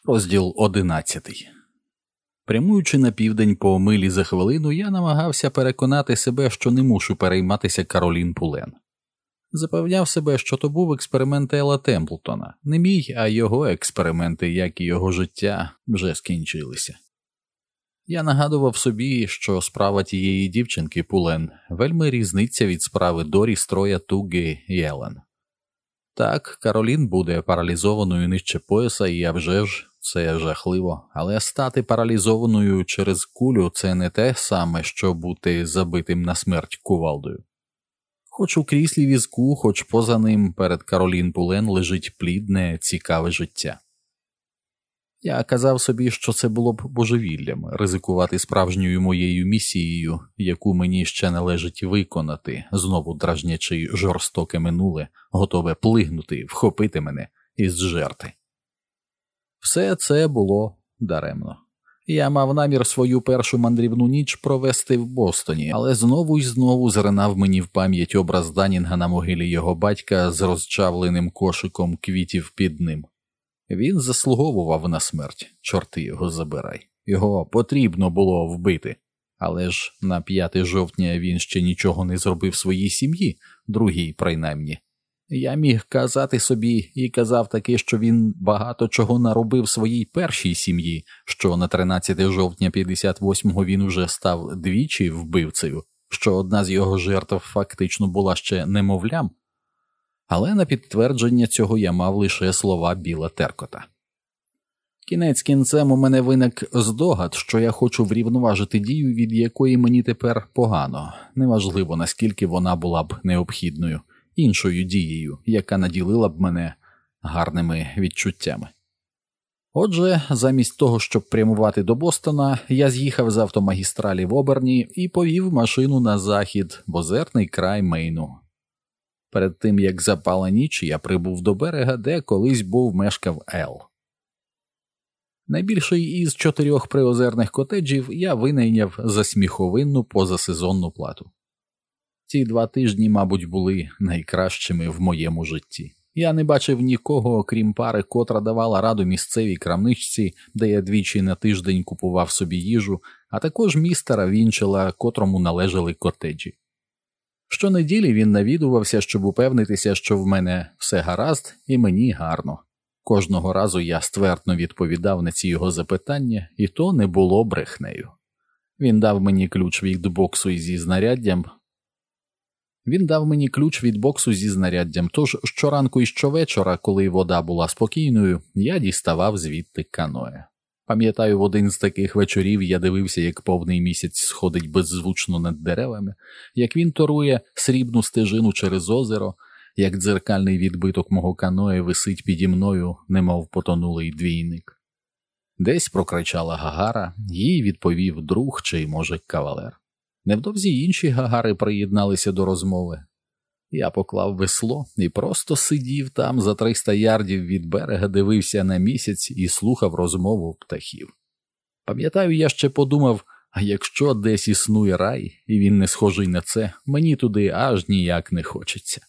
Розділ 11. Прямуючи на південь по милі за хвилину, я намагався переконати себе, що не мушу перейматися Каролін Пулен. Запевняв себе, що то був експеримент Елла Темплтона. Не мій, а його експерименти, як і його життя, вже скінчилися. Я нагадував собі, що справа тієї дівчинки Пулен вельми різниця від справи Доріс, Троя, Туги і Елен. Так, Каролін буде паралізованою нижче пояса, і а вже ж, це жахливо, але стати паралізованою через кулю – це не те саме, що бути забитим на смерть кувалдою. Хоч у кріслі візку, хоч поза ним, перед Каролін Пулен лежить плідне, цікаве життя. Я казав собі, що це було б божевіллям – ризикувати справжньою моєю місією, яку мені ще належить виконати, знову дражнячи жорстоке минуле, готове плигнути, вхопити мене і зжерти. Все це було даремно. Я мав намір свою першу мандрівну ніч провести в Бостоні, але знову й знову зринав мені в пам'ять образ Данінга на могилі його батька з розчавленим кошиком квітів під ним. Він заслуговував на смерть, чорти його забирай. Його потрібно було вбити. Але ж на 5 жовтня він ще нічого не зробив своїй сім'ї, другій принаймні. Я міг казати собі і казав таки, що він багато чого наробив своїй першій сім'ї, що на 13 жовтня 58-го він уже став двічі вбивцею, що одна з його жертв фактично була ще немовлям. Але на підтвердження цього я мав лише слова Біла Теркота. Кінець кінцем у мене виник здогад, що я хочу врівноважити дію, від якої мені тепер погано, неважливо наскільки вона була б необхідною, іншою дією, яка наділила б мене гарними відчуттями. Отже, замість того, щоб прямувати до Бостона, я з'їхав з автомагістралі в Оберні і повів машину на захід, в озерний край Мейну. Перед тим, як запала ніч, я прибув до берега, де колись мешкав Ел. Найбільший із 4 приозерних котеджів я винайняв за сміховинну позасезонну плату. Ці 2 тижні, мабуть, були найкращими в моєму житті. Я не бачив нікого, окрім пари, котра давала раду місцевій крамничці, де я двічі на тиждень купував собі їжу, а також містера Вінчела, котрому належали котеджі. Щонеділі він навідувався, щоб упевнитися, що в мене все гаразд і мені гарно. Кожного разу я ствердно відповідав на ці його запитання, і то не було брехнею. Він дав мені ключ від боксу зі знаряддям, тож щоранку і щовечора, коли вода була спокійною, я діставав звідти каное. Пам'ятаю, в один з таких вечорів я дивився, як повний місяць сходить беззвучно над деревами, як він торує срібну стежину через озеро, як дзеркальний відбиток мого каное висить піді мною, немов потонулий двійник. Десь прокричала Гагара, їй відповів друг чи, може, кавалер. Невдовзі інші Гагари приєдналися до розмови. Я поклав весло і просто сидів там за 300 ярдів від берега, дивився на місяць і слухав розмову птахів. Пам'ятаю, я ще подумав, а якщо десь існує рай, і він не схожий на це, мені туди аж ніяк не хочеться.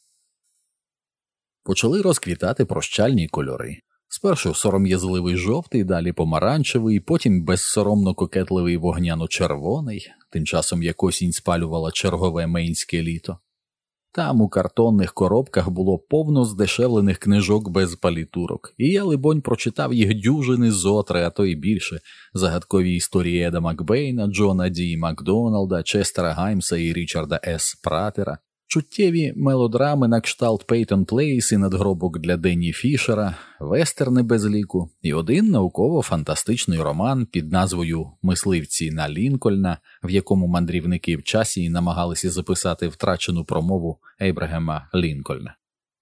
Почали розквітати прощальні кольори. Спершу сором'язливий жовтий, далі помаранчевий, потім безсоромно кокетливий вогняно-червоний, тим часом як осінь спалювала чергове мейнське літо. Там у картонних коробках було повно здешевлених книжок без палітурок, і я, либонь, прочитав їх дюжини зотри, а то й більше, загадкові історії Еда Макбейна, Джона Ді Макдоналда, Честера Гаймса і Річарда С. Пратера, чуттєві мелодрами на кшталт Пейтон Плейс і надгробок для Денні Фішера, вестерни без ліку і один науково-фантастичний роман під назвою «Мисливці на Лінкольна», в якому мандрівники в часі намагалися записати втрачену промову Ейбрагема Лінкольна.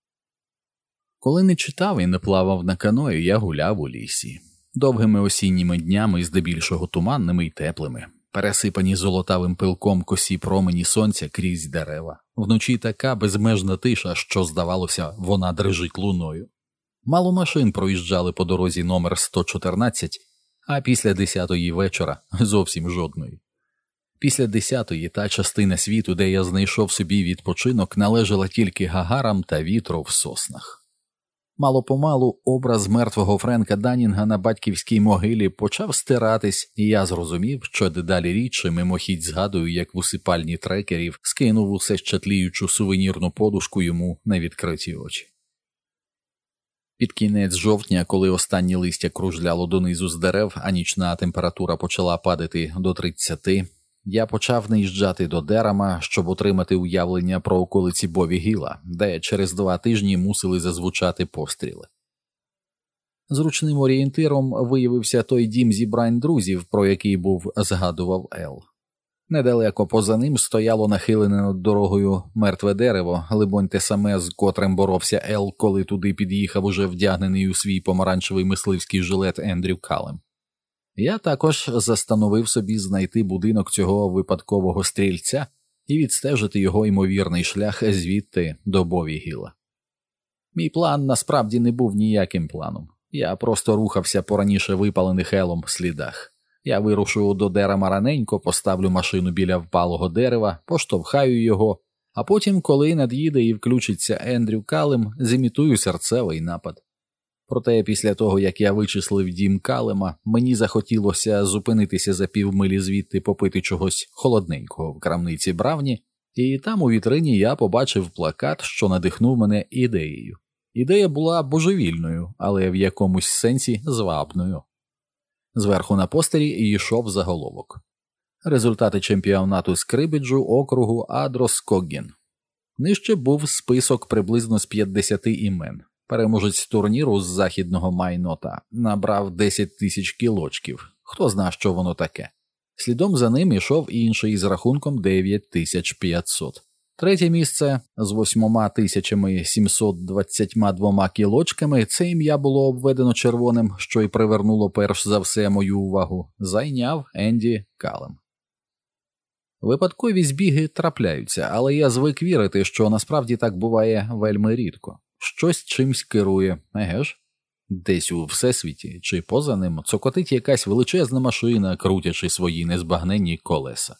Коли не читав і не плавав на каної, я гуляв у лісі. Довгими осінніми днями, здебільшого туманними й теплими. Пересипані золотавим пилком косі промені сонця крізь дерева. Вночі така безмежна тиша, що, здавалося, вона дрижить луною. Мало машин проїжджали по дорозі номер 114, а після 10-ї вечора зовсім жодної. Після 10-ї та частина світу, де я знайшов собі відпочинок, належала тільки Гагарам та вітру в соснах. Мало-помалу образ мертвого Френка Даннінга на батьківській могилі почав стиратись, і я зрозумів, що дедалі рідше мимохідь згадую, як в усипальні трекерів скинув усе ще тліючу сувенірну подушку йому на відкриті очі. Під кінець жовтня, коли останнє листя кружляло донизу з дерев, а нічна температура почала падати до 30, я почав наїжджати до Дерама, щоб отримати уявлення про околиці Бові-Гіла, де через 2 тижні мусили зазвучати постріли. Зручним орієнтиром виявився той дім зібрань друзів, про який був згадував Ел. Недалеко поза ним стояло нахилене над дорогою мертве дерево, либонь те саме, з котрим боровся Ел, коли туди під'їхав уже вдягнений у свій помаранчевий мисливський жилет Ендрю Калем. Я також застановив собі знайти будинок цього випадкового стрільця і відстежити його ймовірний шлях звідти до Бові-Гіла. Мій план насправді не був ніяким планом. Я просто рухався по раніше випалених Елом слідах. Я вирушу до Дерама раненько, поставлю машину біля впалого дерева, поштовхаю його, а потім, коли над'їде і включиться Ендрю Калем, зімітую серцевий напад. Проте після того, як я вичислив дім Калема, мені захотілося зупинитися за півмилі звідти попити чогось холодненького в крамниці Бравні, і там у вітрині я побачив плакат, що надихнув мене ідеєю. Ідея була божевільною, але в якомусь сенсі звабною. Зверху на постері йшов заголовок. Результати чемпіонату з крибіджу округу Адрос-Коггін. Нижче був список приблизно з 50 імен. Переможець турніру з західного Майнота набрав 10 тисяч кілочків. Хто зна, що воно таке. Слідом за ним ішов інший з рахунком 9500. Третє місце з 8722 кілочками, це ім'я було обведено червоним, що й привернуло перш за все мою увагу, зайняв Енді Калем. Випадкові збіги трапляються, але я звик вірити, що насправді так буває вельми рідко. Щось чимсь керує, еге ж? Десь у всесвіті чи поза ним цокотить якась величезна машина, крутячи свої незбагненні колеса.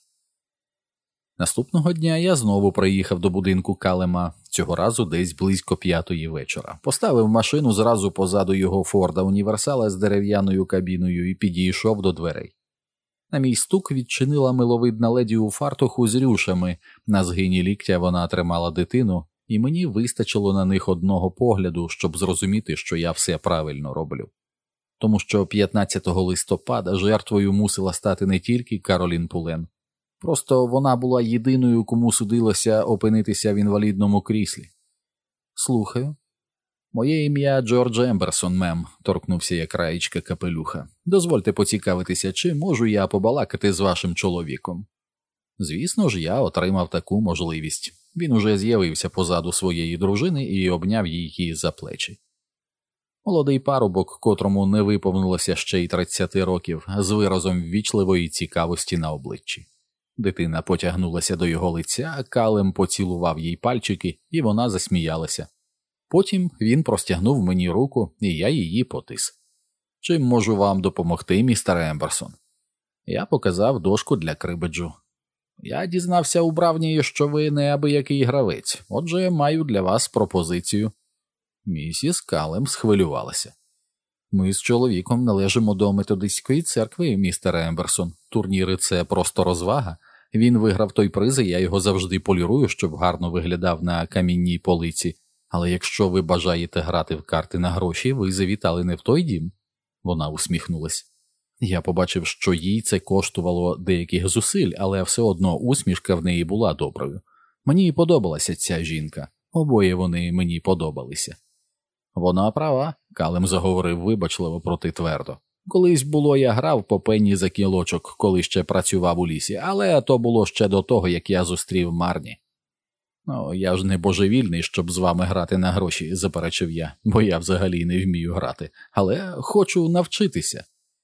Наступного дня я знову приїхав до будинку Калема, цього разу десь близько 5-ї вечора. Поставив машину зразу позаду його Форда Універсала з дерев'яною кабіною і підійшов до дверей. На мій стук відчинила миловидна леді у фартуху з рюшами, на згині ліктя вона тримала дитину, і мені вистачило на них одного погляду, щоб зрозуміти, що я все правильно роблю. Тому що 15 листопада жертвою мусила стати не тільки Каролін Пулен. Просто вона була єдиною, кому судилося опинитися в інвалідному кріслі. «Слухаю». «Моє ім'я Джордж Емберсон, мем», – торкнувся я краєчка капелюха. «Дозвольте поцікавитися, чи можу я побалакати з вашим чоловіком?» Звісно ж, я отримав таку можливість. Він уже з'явився позаду своєї дружини і обняв її за плечі. Молодий парубок, котрому не виповнилося ще й 30 років, з виразом ввічливої цікавості на обличчі. Дитина потягнулася до його лиця, а Калем поцілував їй пальчики, і вона засміялася. Потім він простягнув мені руку, і я її потис. «Чим можу вам допомогти, містер Емберсон?» Я показав дошку для крибеджу. «Я дізнався у Бравні, що ви неабиякий гравець, отже, маю для вас пропозицію». Місіс Калем схвилювалася. «Ми з чоловіком належимо до методистської церкви, містер Емберсон. Турніри – це просто розвага. Він виграв той приз, і я його завжди полірую, щоб гарно виглядав на камінній полиці. Але якщо ви бажаєте грати в карти на гроші, ви завітали не в той дім». Вона усміхнулась. Я побачив, що їй це коштувало деяких зусиль, але все одно усмішка в неї була доброю. Мені подобалася ця жінка. Обоє вони мені подобалися. «Вона права», – Калем заговорив вибачливо, проти твердо. «Колись було, я грав по пенні за кілочок, коли ще працював у лісі, але то було ще до того, як я зустрів Марні». «Ну, я ж не божевільний, щоб з вами грати на гроші», – заперечив я, бо я взагалі не вмію грати, але хочу навчитися.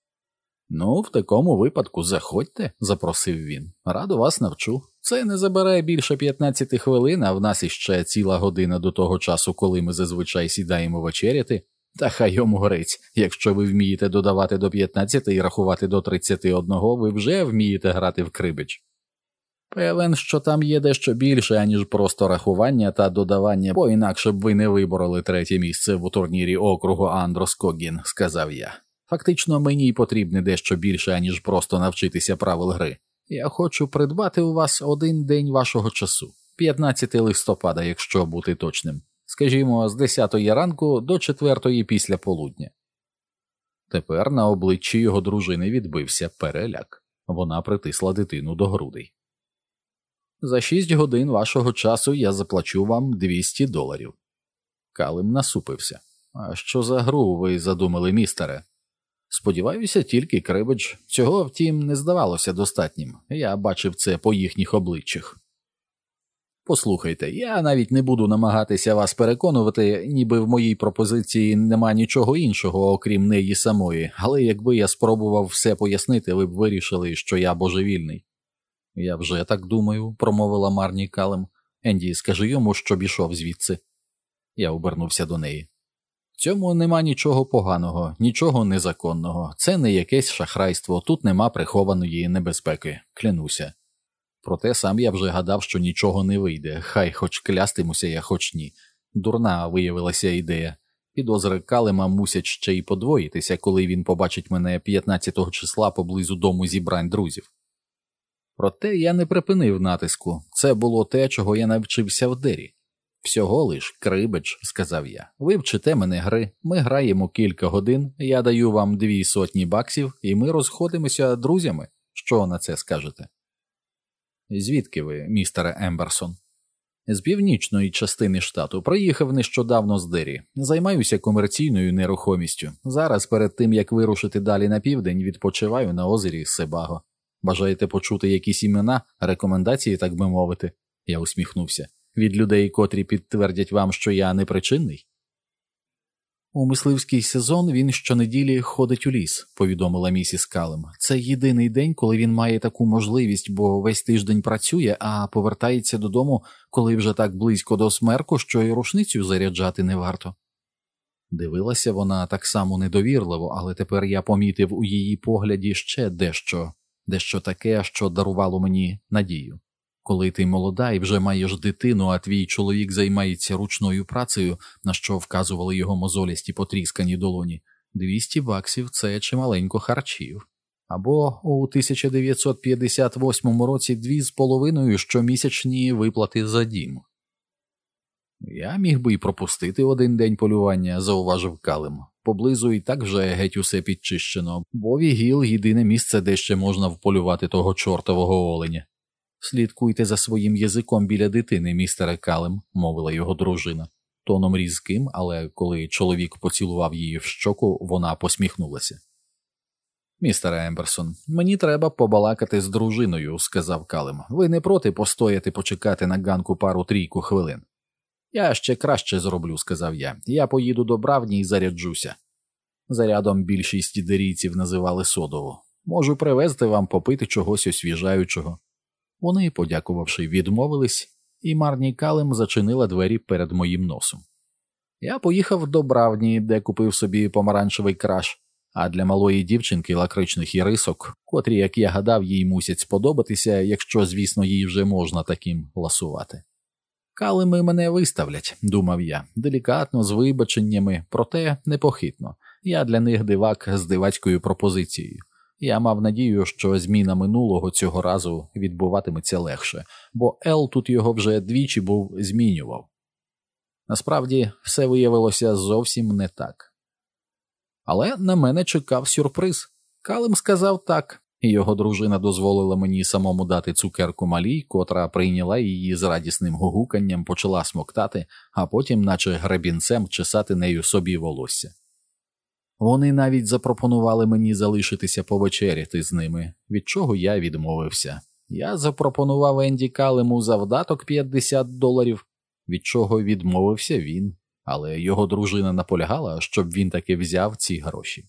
«Ну, в такому випадку заходьте», – запросив він. «Радо вас навчу. Це не забере більше 15 хвилин, а в нас іще ціла година до того часу, коли ми зазвичай сідаємо вечеряти. Та хай йому грець, якщо ви вмієте додавати до 15 і рахувати до 31, ви вже вмієте грати в крибидж». Певен, що там є дещо більше, аніж просто рахування та додавання, бо інакше б ви не вибороли 3-те місце в турнірі округу Андроскогін, сказав я. Фактично, мені й потрібне дещо більше, аніж просто навчитися правил гри. Я хочу придбати у вас 1 день вашого часу. 15 листопада, якщо бути точним. Скажімо, з 10-ї ранку до 4-ї після полудня. Тепер на обличчі його дружини відбився переляк. Вона притисла дитину до грудей. За 6 годин вашого часу я заплачу вам $200. Калим насупився. А що за гру ви задумали, містере? Сподіваюся, тільки крибедж. Цього, втім, не здавалося достатнім. Я бачив це по їхніх обличчях. Послухайте, я навіть не буду намагатися вас переконувати, ніби в моїй пропозиції нема нічого іншого, окрім неї самої, але якби я спробував все пояснити, ви б вирішили, що я божевільний. Я вже так думаю, промовила Марні Калем. Енді, скажи йому, щоб ішов звідси. Я обернувся до неї. В цьому нема нічого поганого, нічого незаконного. Це не якесь шахрайство, тут нема прихованої небезпеки, клянуся. Проте сам я вже гадав, що нічого не вийде, хай хоч клястимуся я, хоч ні. Дурна виявилася ідея. Підозри Калема мусять ще й подвоїтися, коли він побачить мене 15-го числа поблизу дому зібрань друзів. Проте я не припинив натиску. Це було те, чого я навчився в Дері. Всього лиш крибедж, сказав я. Ви вчите мене гри, ми граємо кілька годин, я даю вам $200, і ми розходимося друзями. Що на це скажете? Звідки ви, містере Емберсон? З північної частини штату. Приїхав нещодавно з Дері. Займаюся комерційною нерухомістю. Зараз, перед тим, як вирушити далі на південь, відпочиваю на озері Себаго. Бажаєте почути якісь імена, рекомендації, так би мовити? Я усміхнувся. Від людей, котрі підтвердять вам, що я непричинний? У мисливський сезон він щонеділі ходить у ліс, повідомила місіс Калем. Це єдиний день, коли він має таку можливість, бо весь тиждень працює, а повертається додому, коли вже так близько до смерку, що й рушницю заряджати не варто. Дивилася вона так само недовірливо, але тепер я помітив у її погляді ще дещо таке, що дарувало мені надію. Коли ти молода і вже маєш дитину, а твій чоловік займається ручною працею, на що вказували його мозолісті потріскані долоні, $200 – це чималенько харчів. Або у 1958 році 2,5 щомісячні виплати за дім. Я міг би й пропустити 1 день полювання, зауважив Калем. Поблизу і так вже геть усе підчищено. Бові Гіл – єдине місце, де ще можна вполювати того чортового оленя. «Слідкуйте за своїм язиком біля дитини, містере Калем», – мовила його дружина. Тоном різким, але коли чоловік поцілував її в щоку, вона посміхнулася. «Містере Емберсон, мені треба побалакати з дружиною», – сказав Калем. «Ви не проти постояти почекати на ганку 2-3 хвилин?» «Я ще краще зроблю», – сказав я. «Я поїду до Бравні і заряджуся». Зарядом більшість дерійців називали содову. «Можу привезти вам попити чогось освіжаючого». Вони, подякувавши, відмовились, і Марні Калем зачинила двері перед моїм носом. Я поїхав до Бравні, де купив собі помаранчевий краш, а для малої дівчинки лакричних ірисок, котрі, як я гадав, їй мусять сподобатися, якщо, звісно, їй вже можна таким ласувати. Калеми мене виставлять, думав я, делікатно, з вибаченнями, проте непохитно. Я для них дивак з дивацькою пропозицією. Я мав надію, що зміна минулого цього разу відбуватиметься легше, бо Ел тут його вже двічі був змінював. Насправді, все виявилося зовсім не так. Але на мене чекав сюрприз. Калем сказав так, і його дружина дозволила мені самому дати цукерку малій, котра прийняла її з радісним гугуканням, почала смоктати, а потім, наче гребінцем, чесати нею собі волосся. Вони навіть запропонували мені залишитися повечеряти з ними, від чого я відмовився. Я запропонував Енді Калему завдаток $50, від чого відмовився він, але його дружина наполягала, щоб він таки взяв ці гроші.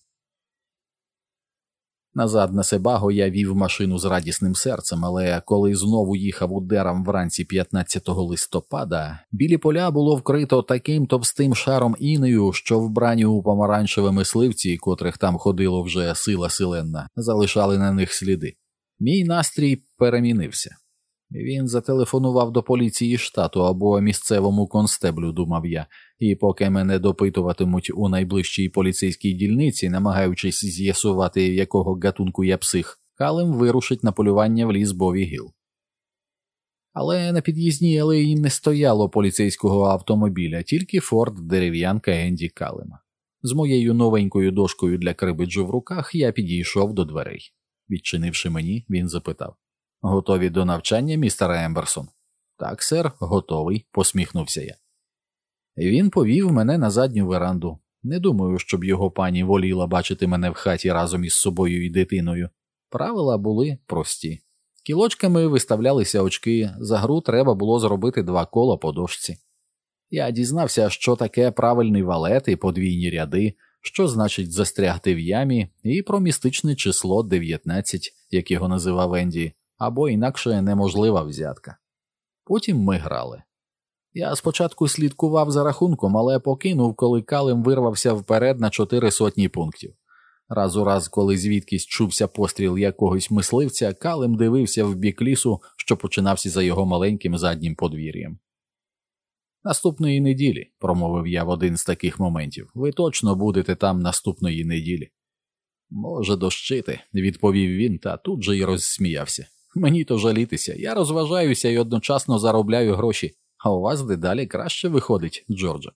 Назад на Себаго я вів машину з радісним серцем, але коли знову їхав у Дерам вранці 15 листопада, білі поля було вкрито таким товстим шаром інею, що вбрані у помаранчеві мисливці, котрих там ходило вже сила силенна, залишали на них сліди. Мій настрій перемінився. Він зателефонував до поліції штату або місцевому констеблю, думав я, і поки мене допитуватимуть у найближчій поліцейській дільниці, намагаючись з'ясувати, якого гатунку я псих, Калем вирушить на полювання в ліс Бові-Гіл. Але на під'їзній алеї не стояло поліцейського автомобіля, тільки форт-дерев'янка Енді Калема. З моєю новенькою дошкою для крибиджу в руках я підійшов до дверей. Відчинивши мені, він запитав: «Готові до навчання, містере Емберсон?» «Так, сер, готовий», – посміхнувся я. Він повів мене на задню веранду. Не думаю, щоб його пані воліла бачити мене в хаті разом із собою і дитиною. Правила були прості. Кілочками виставлялися очки, за гру треба було зробити 2 кола по дошці. Я дізнався, що таке правильний валет і подвійні ряди, що значить застрягти в ямі, і про містичне число 19, як його називав Енді, або інакше неможлива взятка. Потім ми грали. Я спочатку слідкував за рахунком, але покинув, коли Калем вирвався вперед на 400 пунктів. Раз у раз, коли звідкись чувся постріл якогось мисливця, Калем дивився в бік лісу, що починався за його маленьким заднім подвір'ям. «Наступної неділі», – промовив я в один з таких моментів, – «ви точно будете там наступної неділі». «Може дощити», – відповів він, та тут же й розсміявся. «Мені то жалітися, я розважаюся і одночасно заробляю гроші, а у вас дедалі краще виходить, Джордже».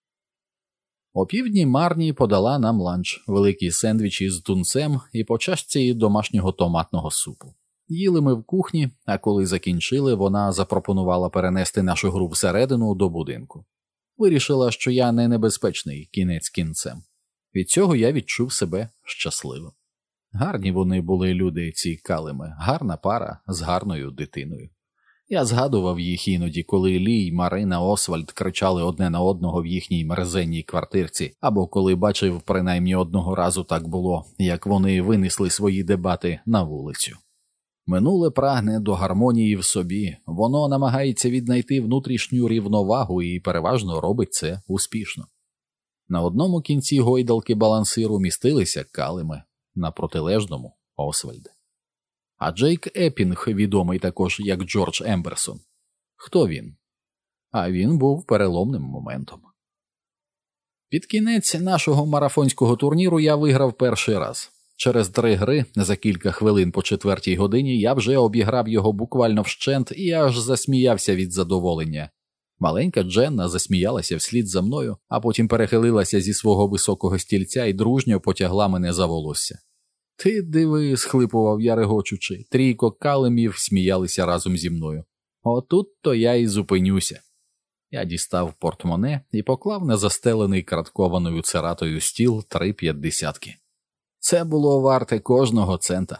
Опівдні Марні подала нам ланч, великі сендвічі з тунцем і по чашці домашнього томатного супу. Їли ми в кухні, а коли закінчили, вона запропонувала перенести нашу гру всередину до будинку. Вирішила, що я не небезпечний, кінець кінцем. Від цього я відчув себе щасливим. Гарні вони були люди, ці Калеми, гарна пара з гарною дитиною. Я згадував їх іноді, коли Лі й Марина Освальд кричали одне на одного в їхній мерзенній квартирці, або коли бачив принаймні одного разу так було, як вони винесли свої дебати на вулицю. Минуле прагне до гармонії в собі, воно намагається віднайти внутрішню рівновагу і переважно робить це успішно. На одному кінці гойдалки балансиру містилися Калеми, на протилежному – Освальд. А Джейк Еппінг, відомий також як Джордж Емберсон. Хто він? А він був переломним моментом. Під кінець нашого марафонського турніру я виграв перший раз. Через 3 гри, за кілька хвилин по 4-й годині, я вже обіграв його буквально вщент і аж засміявся від задоволення. Маленька Дженна засміялася вслід за мною, а потім перехилилася зі свого високого стільця і дружньо потягла мене за волосся. «Ти диви», – схлипував я регочучи, 3 Калемів сміялися разом зі мною. Отут-то я і зупинюся. Я дістав портмоне і поклав на застелений карткованою цератою стіл 3 50-ки. Це було варте кожного цента.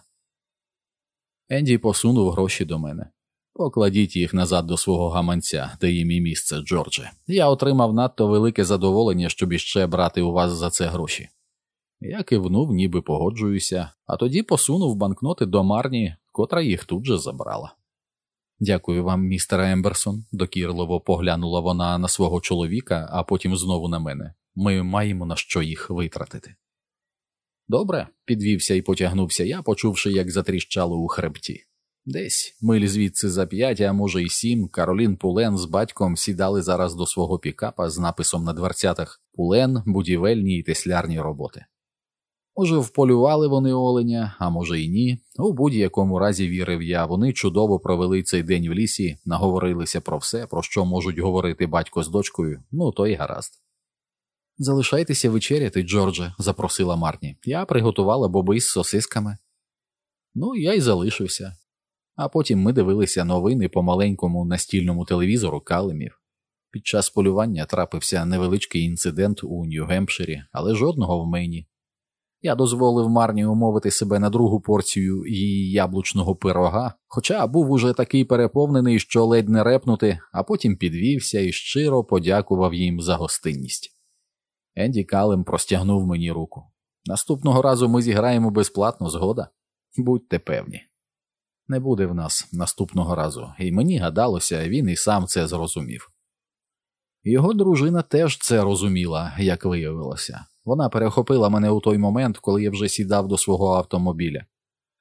Енді посунув гроші до мене. «Покладіть їх назад до свого гаманця, де їм і місце, Джордже. Я отримав надто велике задоволення, щоб іще брати у вас за це гроші». Я кивнув, ніби погоджуюся, а тоді посунув банкноти до Марні, котра їх тут же забрала. «Дякую вам, містере Емберсон», – докірливо поглянула вона на свого чоловіка, а потім знову на мене. «Ми маємо на що їх витратити». «Добре», – підвівся і потягнувся я, почувши, як затріщало у хребті. Десь, миль звідси за 5, а може й 7, Каролін Пулен з батьком сідали зараз до свого пікапа з написом на дверцятах «Пулен, будівельні і теслярні роботи». Може, вполювали вони оленя, а може й ні. У будь-якому разі, вірив я, вони чудово провели цей день в лісі, наговорилися про все, про що можуть говорити батько з дочкою, ну то й гаразд. «Залишайтеся вечеряти, Джордже», – запросила Марні. «Я приготувала боби з сосисками». Ну, я й залишився. А потім ми дивилися новини по маленькому настільному телевізору Калемів. Під час полювання трапився невеличкий інцидент у Нью-Гемпширі, але жодного в Мейні. Я дозволив Марні умовити себе на другу порцію її яблучного пирога, хоча був уже такий переповнений, що ледь не репнути, а потім підвівся і щиро подякував їм за гостинність. Енді Калем простягнув мені руку. «Наступного разу ми зіграємо безплатно, згода? Будьте певні». Не буде в нас наступного разу, і мені гадалося, він і сам це зрозумів. Його дружина теж це розуміла, як виявилося. Вона перехопила мене у той момент, коли я вже сідав до свого автомобіля.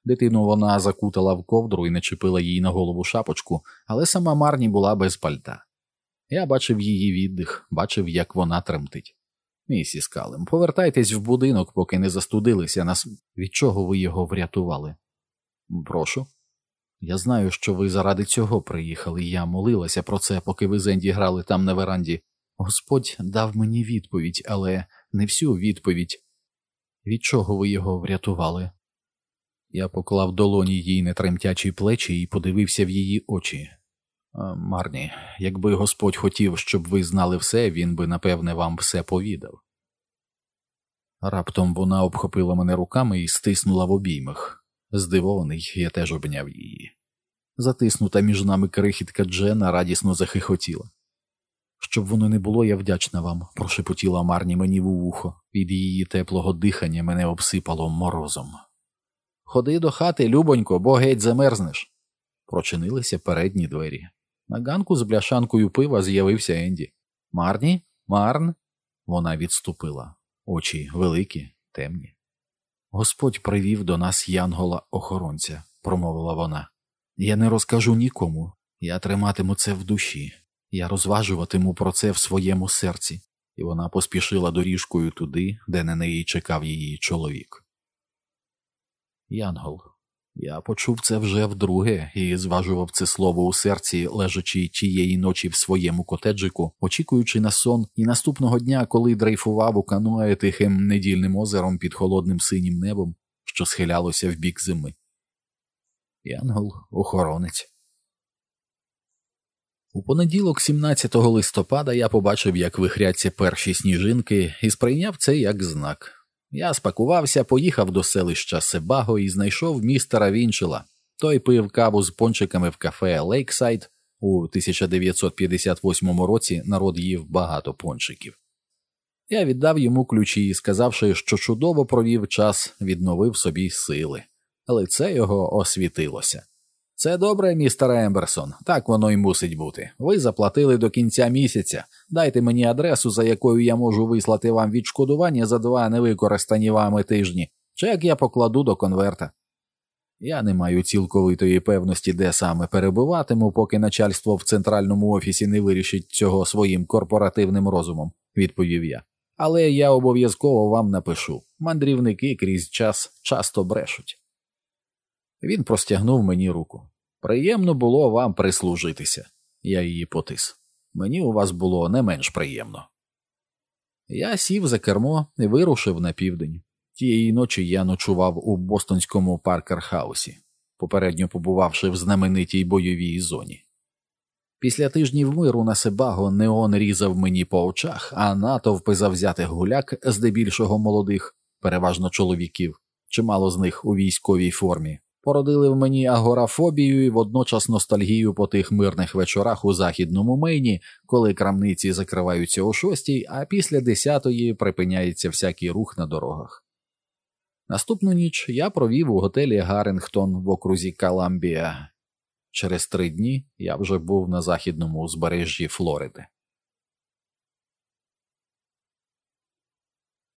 Дитину вона закутала в ковдру і начепила їй на голову шапочку, але сама Марні була без пальта. Я бачив її віддих, бачив, як вона тремтить. «Місіс Калем, повертайтесь в будинок, поки не застудилися нас. Від чого ви його врятували?» «Прошу». «Я знаю, що ви заради цього приїхали. Я молилася про це, поки ви з Енді грали там на веранді. Господь дав мені відповідь, але не всю відповідь. Від чого ви його врятували?» Я поклав долоні їй на тремтячі плечі і подивився в її очі. «Марні, якби Господь хотів, щоб ви знали все, він би, напевне, вам все повідав». Раптом вона обхопила мене руками і стиснула в обіймах. Здивований, я теж обняв її. Затиснута між нами крихітка Джена радісно захихотіла. «Щоб воно не було, я вдячна вам», – прошепотіла Марні мені в вухо. Від її теплого дихання мене обсипало морозом. «Ходи до хати, любонько, бо геть замерзнеш». Прочинилися передні двері. На ганку з бляшанкою пива з'явився Енді. «Марні? Марн?» Вона відступила. Очі великі, темні. «Господь привів до нас янгола-охоронця», – промовила вона. «Я не розкажу нікому. Я триматиму це в душі. Я розважуватиму про це в своєму серці». І вона поспішила доріжкою туди, де на неї чекав її чоловік. Янгол. Я почув це вже вдруге і зважував це слово у серці, лежачи тієї ночі в своєму котеджику, очікуючи на сон, і наступного дня, коли дрейфував у каное тихим недільним озером під холодним синім небом, що схилялося в бік зими. Янгол-охоронець. У понеділок, 17 листопада, я побачив, як вихряться перші сніжинки, і сприйняв це як знак. Я спакувався, поїхав до селища Себаго і знайшов містера Вінчела. Той пив каву з пончиками в кафе Лейксайд. У 1958 році народ їв багато пончиків. Я віддав йому ключі, сказавши, що чудово провів час, відновив собі сили. Лице його освітилося. «Це добре, містере Емберсон, так воно й мусить бути. Ви заплатили до кінця місяця. Дайте мені адресу, за якою я можу вислати вам відшкодування за 2 невикористані вами тижні. Чек я покладу до конверта». Я не маю цілковитої певності, де саме перебуватиму, поки начальство в центральному офісі не вирішить цього своїм корпоративним розумом, відповів я. Але я обов'язково вам напишу. Мандрівники крізь час часто брешуть. Він простягнув мені руку. «Приємно було вам прислужитися». Я її потис. «Мені у вас було не менш приємно». Я сів за кермо і вирушив на південь. Тієї ночі я ночував у бостонському Паркер-хаусі, попередньо побувавши в знаменитій бойовій зоні. Після тижнів миру на Себаго неон різав мені по очах, а натовпи завзятих гуляк, здебільшого молодих, переважно чоловіків, чимало з них у військовій формі, породили в мені агорафобію і водночас ностальгію по тих мирних вечорах у західному Мейні, коли крамниці закриваються о 6, а після 10 припиняється всякий рух на дорогах. Наступну ніч я провів у готелі Гаррінгтон в окрузі Коламбія. Через 3 дні я вже був на західному узбережжі Флориди.